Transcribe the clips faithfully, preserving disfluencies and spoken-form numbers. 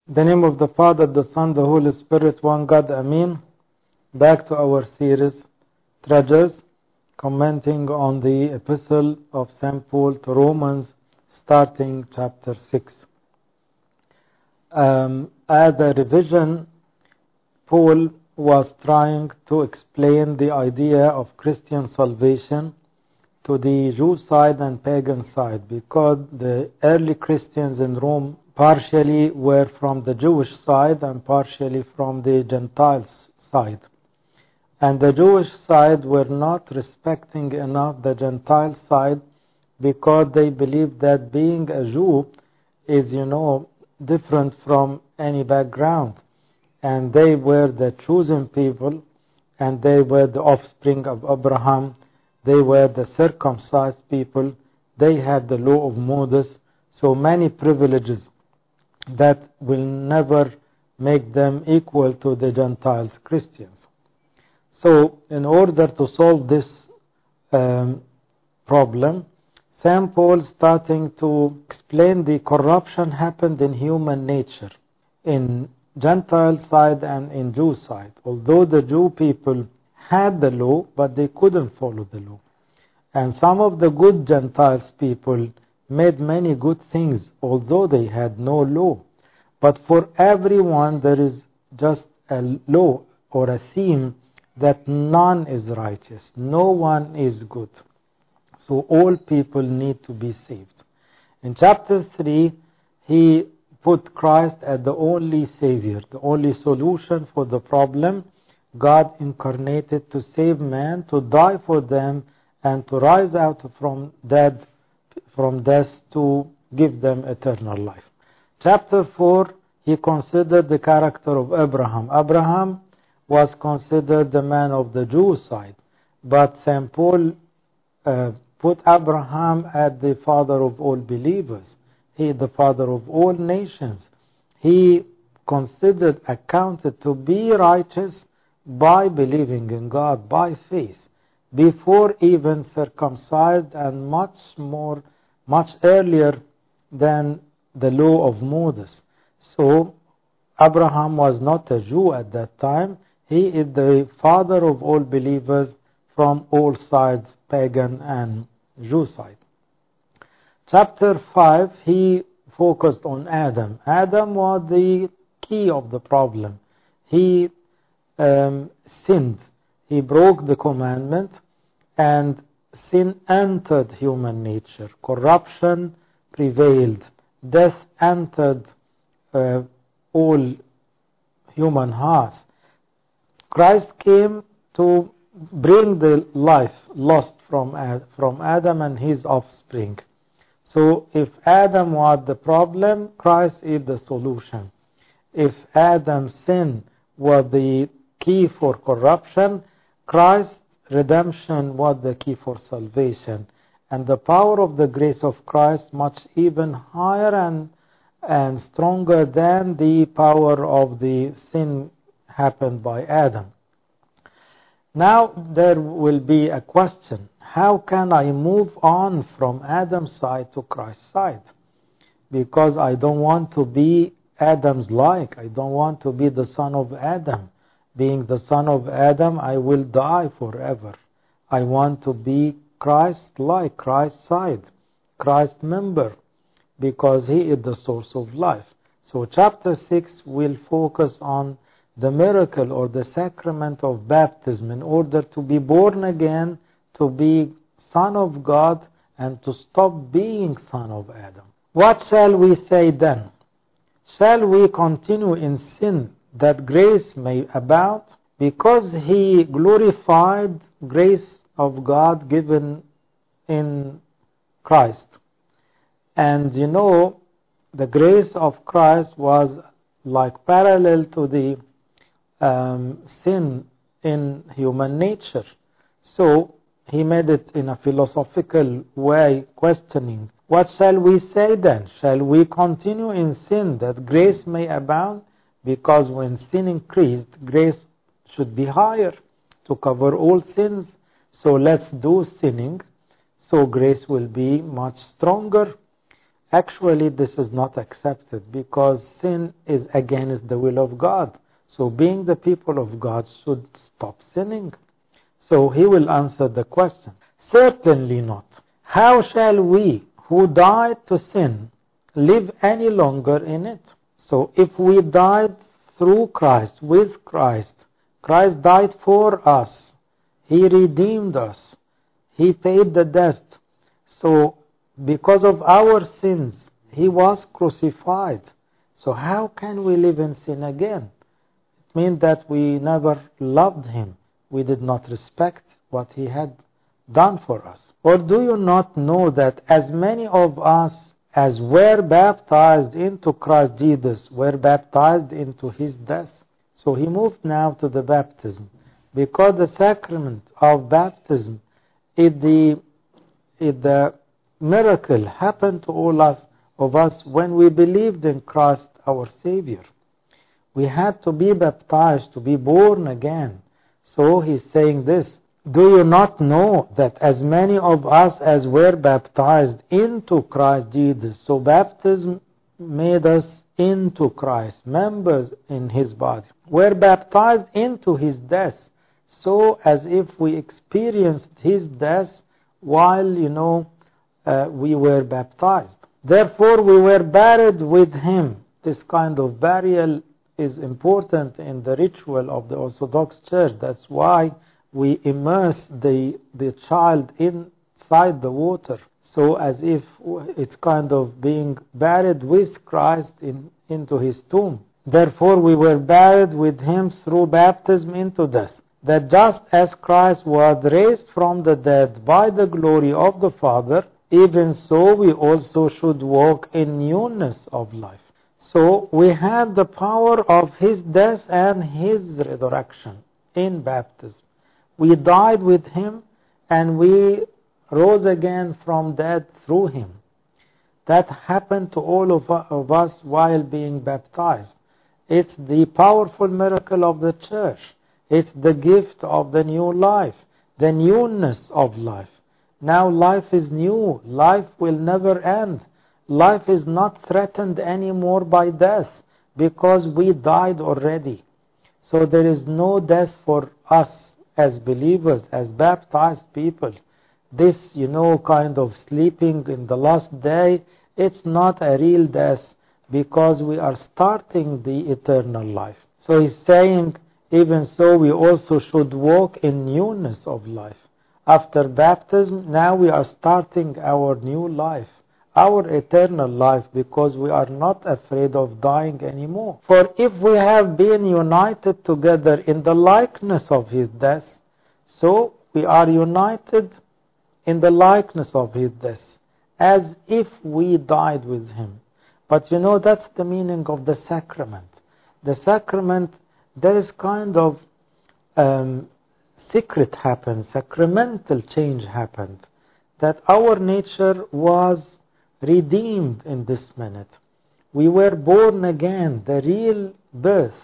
In the name of the Father, the Son, the Holy Spirit, one God, Amen. Back to our series, Treasures, commenting on the epistle of Saint Paul to Romans, starting chapter six. Um, as a revision, Paul was trying to explain the idea of Christian salvation to the Jew side and pagan side, because the early Christians in Rome partially were from the Jewish side and partially from the Gentiles side. And the Jewish side were not respecting enough the Gentile side, because they believed that being a Jew is, you know, different from any background. And they were the chosen people, and they were the offspring of Abraham. They were the circumcised people. They had the law of Moses, so many privileges that will never make them equal to the Gentiles, Christians. So in order to solve this um, problem, Saint Paul starting to explain the corruption happened in human nature, in Gentile side and in Jew side. Although the Jew people had the law, but they couldn't follow the law. And some of the good Gentiles people made many good things, although they had no law. But for everyone there is just a law or a theme that none is righteous, no one is good. So all people need to be saved. In chapter three, he put Christ as the only Savior, the only solution for the problem. God incarnated to save man, to die for them, and to rise out from dead, from death to give them eternal life. Chapter four, he considered the character of Abraham. Abraham was considered the man of the Jew side, but Saint Paul uh, put Abraham as the father of all believers. He is the father of all nations. He considered, accounted to be righteous by believing in God, by faith, before even circumcised, and much more, much earlier than the law of Moses. So Abraham was not a Jew at that time. He is the father of all believers from all sides, pagan and Jew side. Chapter five, he focused on Adam. Adam was the key of the problem. He um, sinned. He broke the commandment, and sin entered human nature. Corruption prevailed. Death entered uh, all human hearts. Christ came to bring the life lost from Ad, from Adam and his offspring. So if Adam was the problem, Christ is the solution. If Adam's sin was the key for corruption, Christ's redemption was the key for salvation. And the power of the grace of Christ much even higher and, and stronger than the power of the sin happened by Adam. Now there will be a question. How can I move on from Adam's side to Christ's side? Because I don't want to be Adam's like. I don't want to be the son of Adam. Being the son of Adam, I will die forever. I want to be Christ-like, Christ's side, Christ member, because he is the source of life. So chapter six will focus on the miracle or the sacrament of baptism in order to be born again, to be son of God, and to stop being son of Adam. What shall we say then? Shall we continue in sin that grace may abound? Because he glorified grace of God given in Christ. And you know, the grace of Christ was like parallel to the um, sin in human nature. So he made it in a philosophical way, questioning, what shall we say then? Shall we continue in sin that grace may abound? Because when sin increased, grace should be higher to cover all sins. So let's do sinning, so grace will be much stronger. Actually, this is not accepted because sin is against the will of God. So being the people of God should stop sinning. So he will answer the question. Certainly not. How shall we who died to sin live any longer in it? So if we died through Christ, with Christ, Christ died for us. He redeemed us. He paid the debt. So because of our sins, He was crucified. So how can we live in sin again? It means that we never loved Him. We did not respect what He had done for us. Or do you not know that as many of us as were baptized into Christ Jesus were baptized into His death? So he moved now to the baptism, because the sacrament of baptism is the, is the miracle happened to all us, of us when we believed in Christ our Savior. We had to be baptized, to be born again. So he's saying this, do you not know that as many of us as were baptized into Christ Jesus, so baptism made us into Christ, members in His body, were baptized into His death, so as if we experienced His death while, you know, uh, we were baptized. Therefore we were buried with Him. This kind of burial is important in the ritual of the Orthodox Church. That's why we immerse the, the child inside the water, so as if it's kind of being buried with Christ in, into His tomb. Therefore we were buried with Him through baptism into death, that just as Christ was raised from the dead by the glory of the Father, even so we also should walk in newness of life. So we had the power of His death and His resurrection in baptism. We died with Him and we rose again from death through Him. That happened to all of, of us while being baptized. It's the powerful miracle of the church. It's the gift of the new life, the newness of life. Now life is new. Life will never end. Life is not threatened anymore by death because we died already. So there is no death for us as believers, as baptized people. This, you know, kind of sleeping in the last day, it's not a real death because we are starting the eternal life. So he's saying, even so we also should walk in newness of life. After baptism, now we are starting our new life, our eternal life, because we are not afraid of dying anymore. For if we have been united together in the likeness of His death, so we are united in the likeness of His death, as if we died with Him. But you know, that's the meaning of the sacrament. The sacrament, there is kind of um, secret happened, sacramental change happened, that our nature was redeemed in this minute. We were born again. The real birth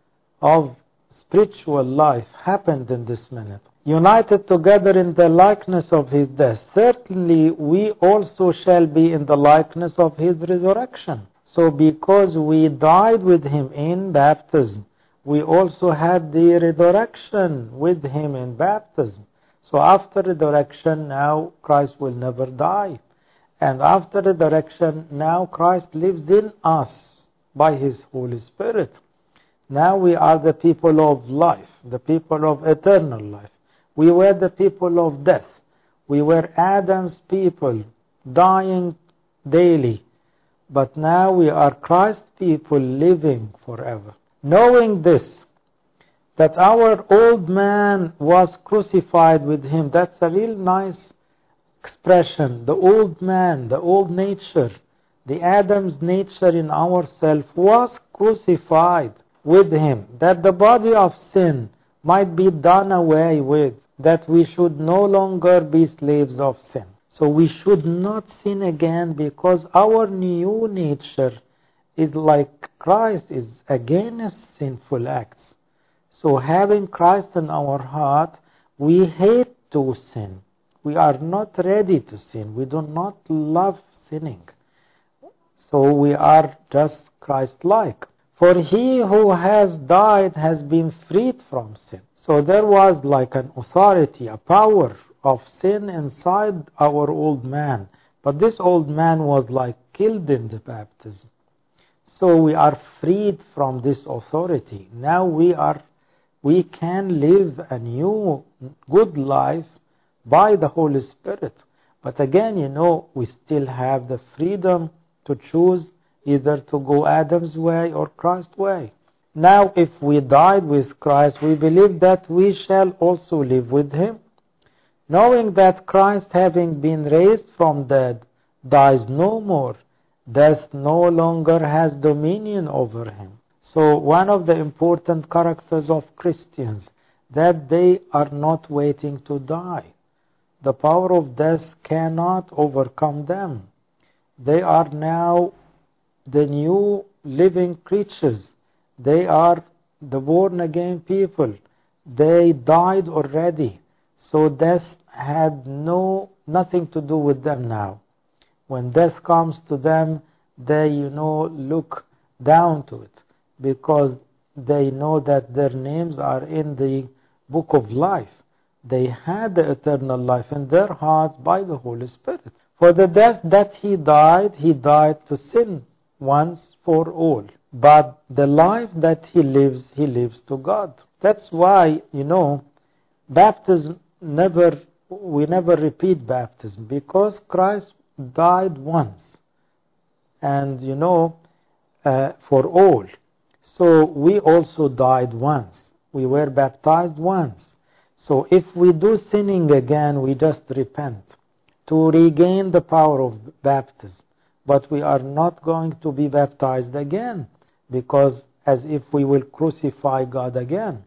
of spiritual life happened in this minute. United together in the likeness of His death, certainly we also shall be in the likeness of His resurrection. So because we died with Him in baptism, we also had the resurrection with Him in baptism. So after resurrection, now Christ will never die. And after resurrection, now Christ lives in us by His Holy Spirit. Now we are the people of life, the people of eternal life. We were the people of death. We were Adam's people, dying daily. But now we are Christ's people, living forever. Knowing this, that our old man was crucified with Him. That's a real nice expression. The old man, the old nature, the Adam's nature in ourself was crucified with Him, that the body of sin might be done away with, that we should no longer be slaves of sin. So we should not sin again, because our new nature is like Christ, is against sinful acts. So having Christ in our heart, we hate to sin. We are not ready to sin. We do not love sinning. So we are just Christ-like. For he who has died has been freed from sin. So there was like an authority, a power of sin inside our old man. But this old man was like killed in the baptism. So we are freed from this authority. Now we are, we can live a new good life by the Holy Spirit. But again, you know, we still have the freedom to choose either to go Adam's way or Christ's way. Now, if we died with Christ, we believe that we shall also live with him, knowing that Christ, having been raised from dead, dies no more. Death no longer has dominion over him. So one of the important characters of Christians, that they are not waiting to die. The power of death cannot overcome them. They are now the new living creatures. They are the born-again people. They died already. So death had no nothing to do with them now. When death comes to them, they, you know, look down to it, because they know that their names are in the book of life. They had the eternal life in their hearts by the Holy Spirit. For the death that he died, he died to sin once for all. But the life that he lives, he lives to God. That's why, you know, baptism never, we never repeat baptism, because Christ died once. And, you know, uh, for all. So we also died once. We were baptized once. So if we do sinning again, we just repent to regain the power of baptism. But we are not going to be baptized again, because as if we will crucify God again.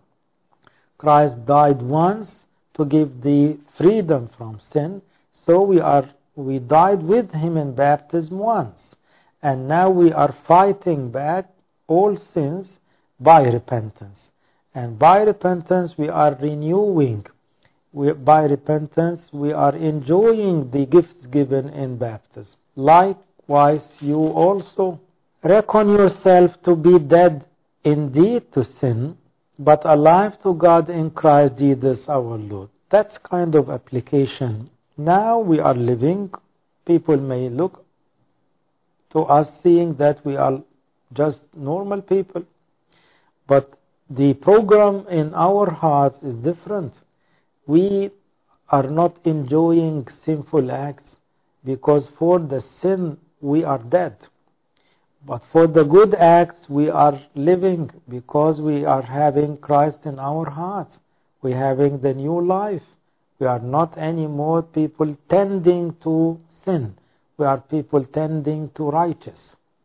Christ died once to give the freedom from sin. So we are we died with him in baptism once. And now we are fighting back all sins by repentance. And by repentance we are renewing. We, by repentance we are enjoying the gifts given in baptism. Likewise you also reckon yourself to be dead indeed to sin, but alive to God in Christ Jesus our Lord. That's kind of application. Now we are living. People may look to us seeing that we are just normal people. But the program in our hearts is different. We are not enjoying sinful acts, because for the sin we are dead. But for the good acts we are living, because we are having Christ in our hearts. We are having the new life. We are not anymore people tending to sin. We are people tending to righteousness.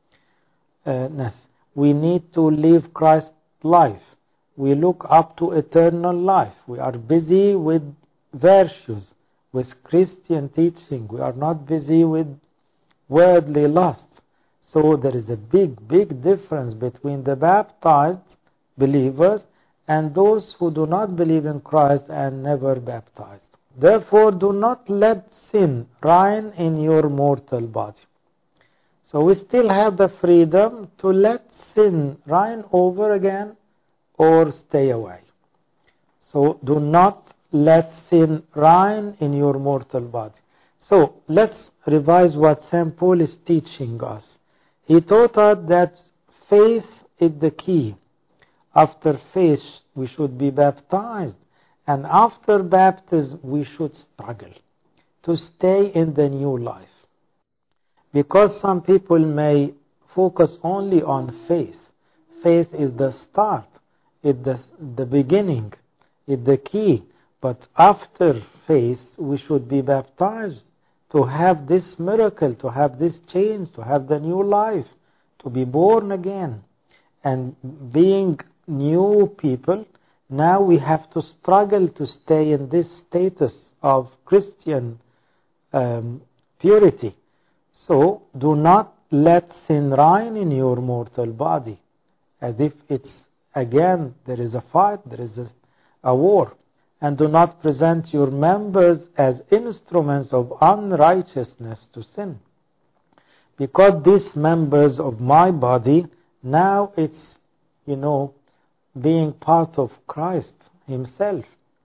We need to live Christ's life. We look up to eternal life. We are busy with virtues, with Christian teaching. We are not busy with worldly lust. So there is a big, big difference between the baptized believers and those who do not believe in Christ and never baptized. Therefore, do not let sin reign in your mortal body. So we still have the freedom to let sin reign over again or stay away. So do not let sin reign in your mortal body. So let's revise what Saint Paul is teaching us. He taught us that faith is the key. After faith, we should be baptized. And after baptism, we should struggle to stay in the new life. Because some people may focus only on faith. Faith is the start, it's the, the beginning, it's the key. But after faith, we should be baptized to have this miracle, to have this change, to have the new life, to be born again. And being new people, now we have to struggle to stay in this status of Christian um, purity. So do not let sin reign in your mortal body, as if it's, again, there is a fight, there is a, a war. And do not present your members as instruments of unrighteousness to sin, Because these members of my body, now it's, you know, being part of Christ himself.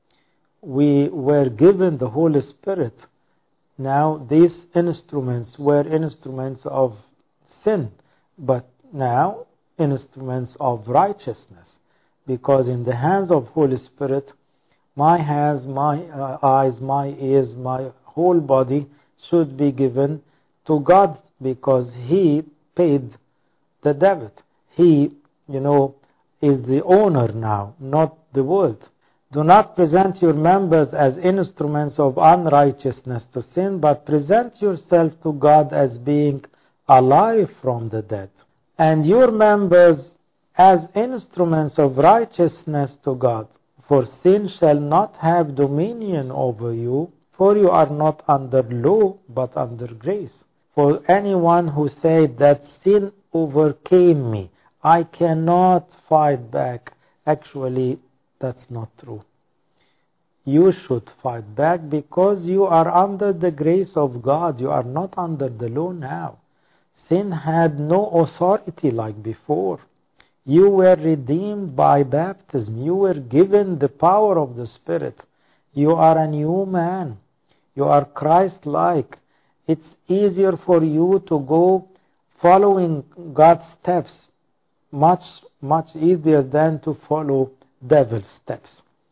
We were given the Holy Spirit. Now these instruments were instruments of sin, but now instruments of righteousness. Because in the hands of Holy Spirit, my hands, my uh, eyes, my ears, my whole body should be given to God, because He paid the debt. He, you know, is the owner now, not the world. Do not present your members as instruments of unrighteousness to sin, but present yourself to God as being alive from the dead, and your members as instruments of righteousness to God. For sin shall not have dominion over you, for you are not under law, but under grace. For anyone who said that sin overcame me, I cannot fight back, actually, that's not true. You should fight back because you are under the grace of God. You are not under the law now. Sin had no authority like before. You were redeemed by baptism. You were given the power of the Spirit. You are a new man. You are Christ-like. It's easier for you to go following God's steps, much, much easier than to follow devil's steps.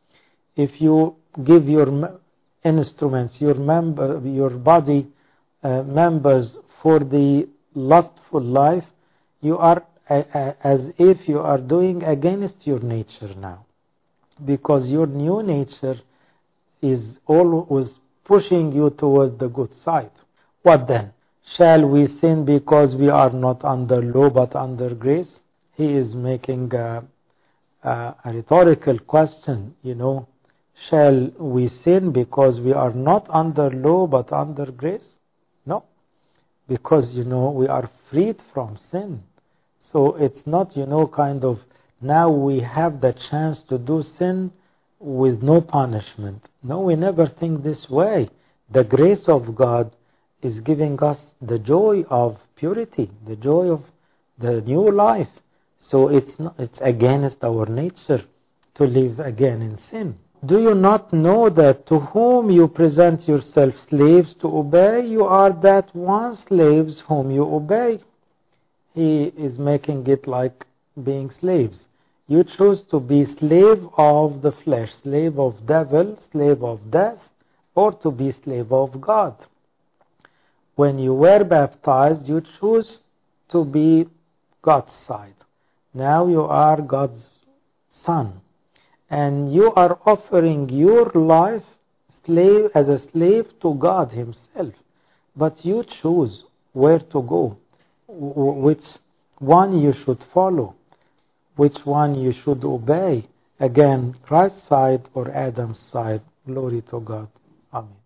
If you give your instruments, your member, your body uh, members for the lustful life, you are uh, uh, as if you are doing against your nature now, because your new nature is always pushing you towards the good side. What then? Shall we sin because we are not under law but under grace? He is making a, a, a rhetorical question, you know. Shall we sin because we are not under law but under grace? No. Because, you know, we are freed from sin. So it's not, you know, kind of, now we have the chance to do sin with no punishment. No, we never think this way. The grace of God is giving us the joy of purity, the joy of the new life. So it's not, it's against our nature to live again in sin. Do you not know that to whom you present yourselves slaves to obey, you are that one slaves whom you obey? He is making it like being slaves. You choose to be slave of the flesh, slave of devil, slave of death, or to be slave of God. When you were baptized, you choose to be God's side. Now you are God's son. And you are offering your life slave as a slave to God himself. But you choose where to go, which one you should follow, which one you should obey. Again, Christ's side or Adam's side. Glory to God. Amen.